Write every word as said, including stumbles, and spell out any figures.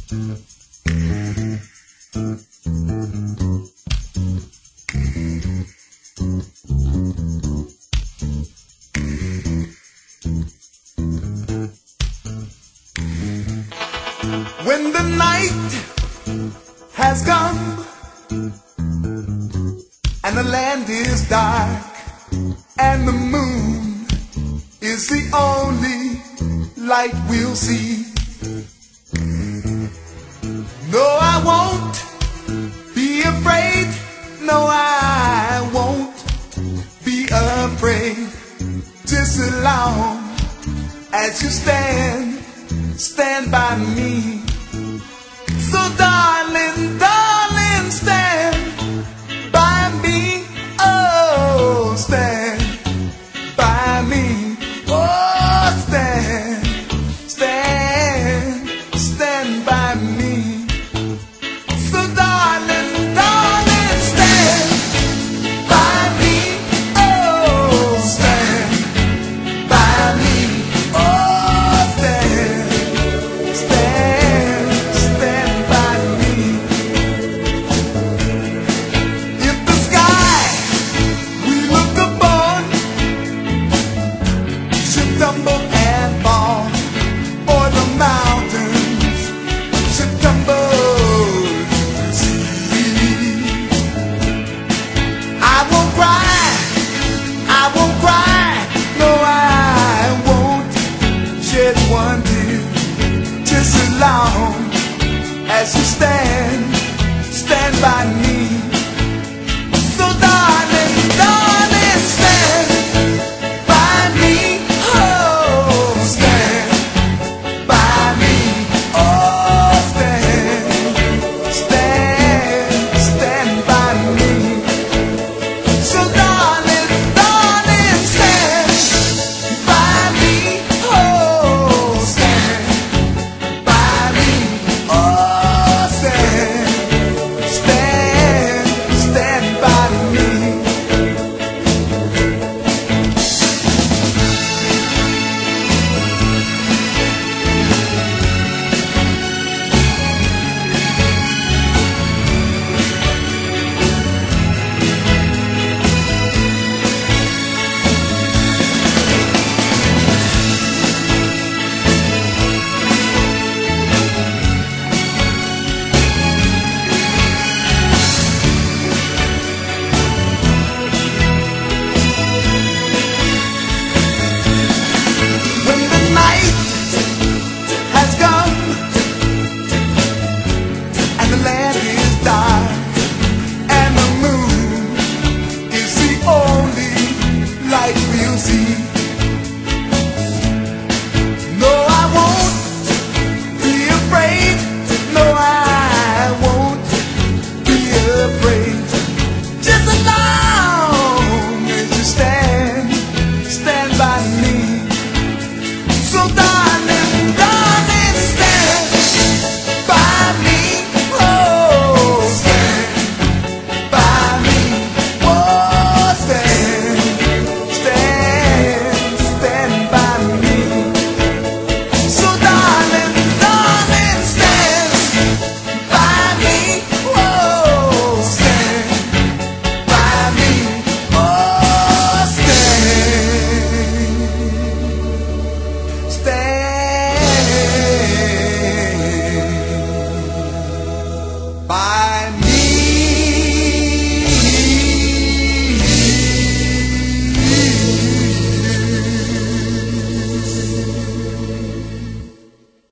When the night has come and the land is dark and the moon is the only light we'll see, no, I won't be afraid. No, I won't be afraid. Just as long as you stand, stand by me. So darling, darling, stand by me. Oh, stand by me. Oh, stand, stand, stand by me. So darling, darling, stand by me. Oh, stand by me. Oh, stand, stand, stand by me. If the sky we look upon should tumble and fall, or the mountains should tumble to sea, I won't cry, I won't cry, no, I won't shed one tear. Just as long as you stand, stand by me. So darling, darling, stand by me. Oh, stand by me. Oh, stand, stand, stand by me. So darling, darling, stand by me. Oh, stand by me. Oh, stand, stand, stand by me. When the night has come and the land is dark and the moon is the only light we'll see, no, I won't be afraid. No, I won't be afraid. Just as long as you stand, stand by me. So darling, darling, stand by me. Oh, stand by me. Oh, stand, stand, stand by me. So darling, darling, stand by me. Oh, stand by me. Oh, stand, stand by